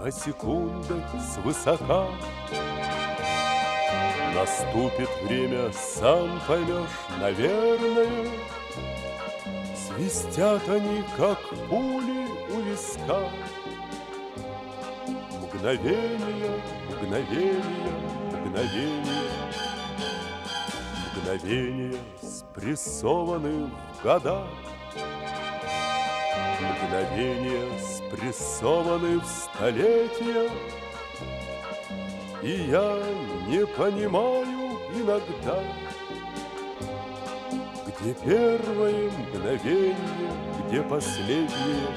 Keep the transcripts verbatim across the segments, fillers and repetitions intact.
о секундах свысока. Наступит время, сам поймешь, наверное. Свистят они, как пули у виска. Мгновение, мгновение, мгновение. Мгновения спрессованы в года. Мгновения спрессованы в столетия. И я не понимаю иногда, где первое мгновение, где последнее.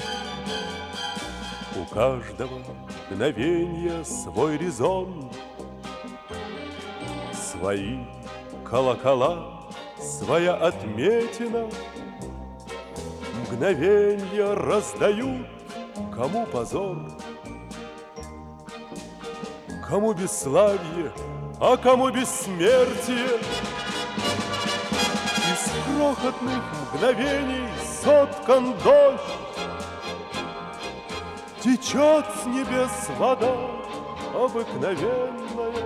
У каждого мгновения свой резон, свои колокола, своя отметина. Мгновенья раздают, кому позор, кому бесславие, а кому бессмертие. Из крохотных мгновений соткан дождь, течет с небес вода обыкновенная.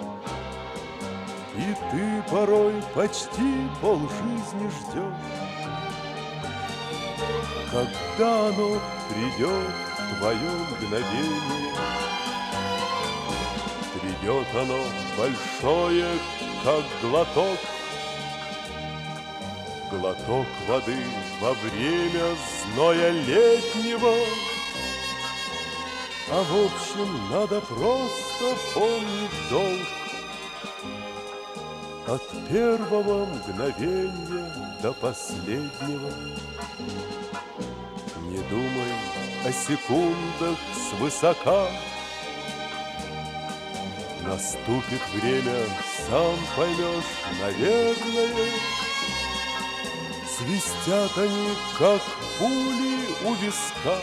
И ты порой почти полжизни ждешь, когда оно придет, твое мгновение. Придет оно большое, как глоток, глоток воды во время зноя летнего. А в общем, надо просто помнить долг. От первого мгновения до последнего. Не думай о секундах свысока. Наступит время, сам поймешь, наверное. Свистят они, как пули у виска.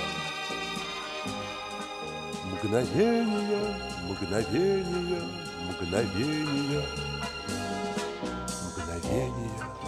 Мгновения, мгновения, мгновения, мгновения.